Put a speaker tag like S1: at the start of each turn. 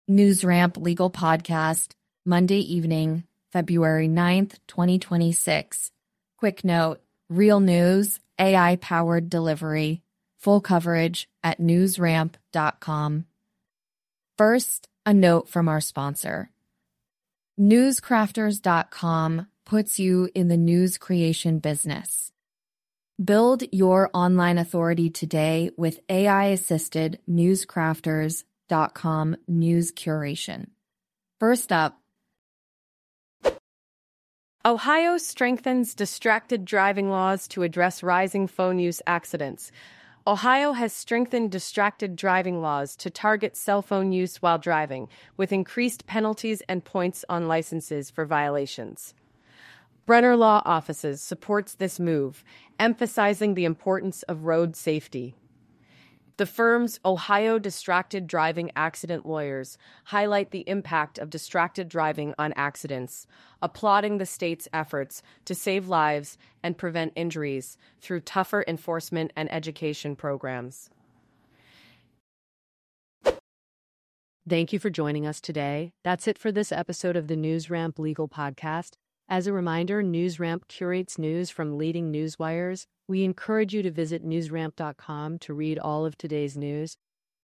S1: NewsRamp Legal Podcast, Monday evening, February 9th, 2026. Quick note, real news, AI-powered delivery, full coverage at newsramp.com. First, a note from our sponsor. Newscrafters.com puts you in the news creation business. Build your online authority today with AI-assisted newscrafters.com news curation. First up,
S2: Ohio strengthens distracted driving laws to address rising phone use accidents. Ohio has strengthened distracted driving laws to target cell phone use while driving, with increased penalties and points on licenses for violations. Brenner Law Offices supports this move, emphasizing the importance of road safety. The firm's Ohio Distracted Driving Accident Lawyers highlight the impact of distracted driving on accidents, applauding the state's efforts to save lives and prevent injuries through tougher enforcement and education programs. Thank you for joining us today. That's it for this episode of the NewsRamp Legal Podcast. As a reminder, NewsRamp curates news from leading newswires. We encourage you to visit newsramp.com to read all of today's news.